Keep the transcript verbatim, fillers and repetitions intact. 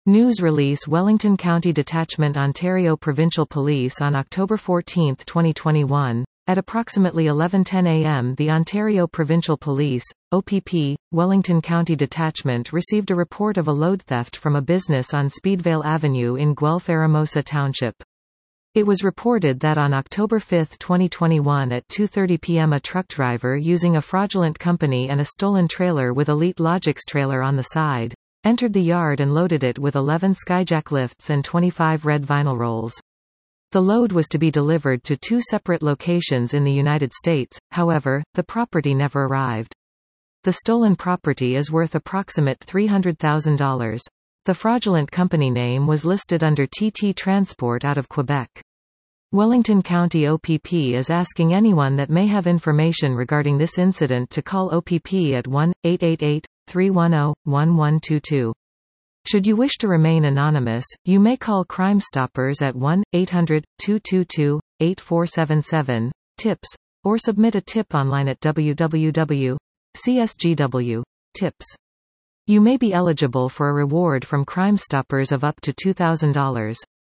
News release Wellington County Detachment Ontario Provincial Police on October fourteenth twenty twenty-one. At approximately eleven ten a m the Ontario Provincial Police, O P P, Wellington County Detachment received a report of a load theft from a business on Speedvale Avenue in Guelph-Eramosa Township. It was reported that on October fifth twenty twenty-one at two thirty p m a truck driver using a fraudulent company and a stolen trailer with Elite Logics trailer on the side, entered the yard and loaded it with eleven Skyjack lifts and twenty-five red vinyl rolls. The load was to be delivered to two separate locations in the United States, however, the property never arrived. The stolen property is worth approximate three hundred thousand dollars. The fraudulent company name was listed under T T Transport out of Quebec. Wellington County O P P is asking anyone that may have information regarding this incident to call O P P at one eight eight eight, three one zero, one one two two. Should you wish to remain anonymous, you may call Crime Stoppers at one eight hundred, two two two, eight four seven seven, TIPS, or submit a tip online at w w w dot c s g w dot tips. You may be eligible for a reward from Crime Stoppers of up to two thousand dollars.